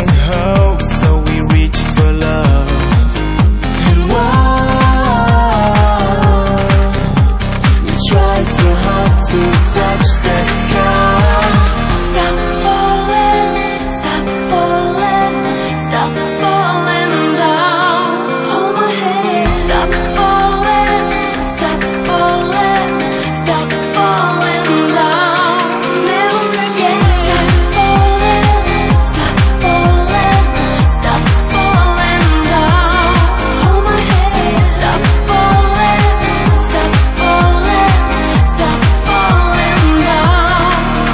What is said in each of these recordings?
finding hope, so we reach for love. And we try so hard to touch the sky. Stop falling, stop falling, stop falling down. Hold my hand. Stop falling, stop falling, stop falling down. Never again. Stop falling, stop falling, stop falling down. Hold my hand. Stop falling, stop falling, stop falling down.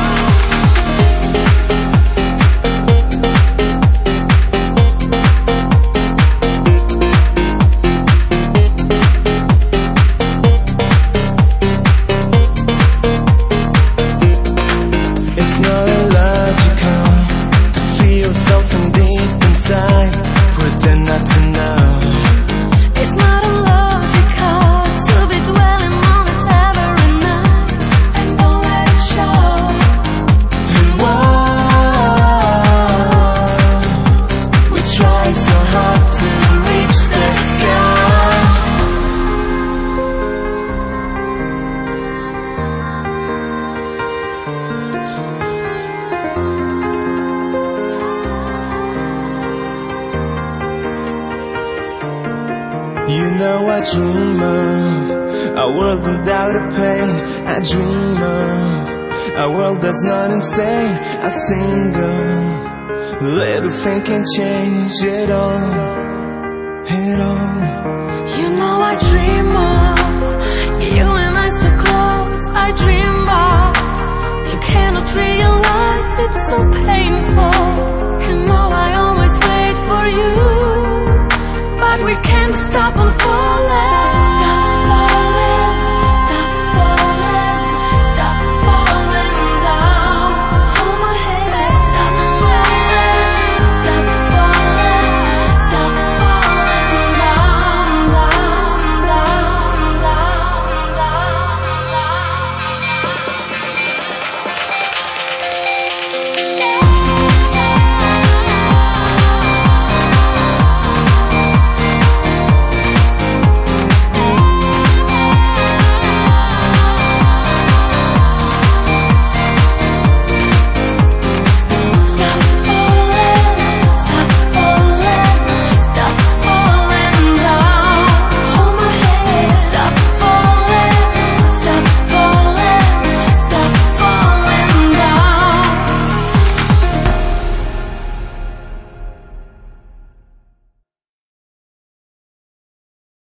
It's not illogical to feel something deep inside, pretend not to know. It's not illogical to be dwelling on it every night and don't let it show. And we try so hard to reach the sky. You know I dream of a world without a pain. I dream of a world that's not insane. A single little thing can change it all, it all. You know I dream of you and I so close. I dream of you cannot realize it's so painful. You know I always wait for you, but we can't stop on falling.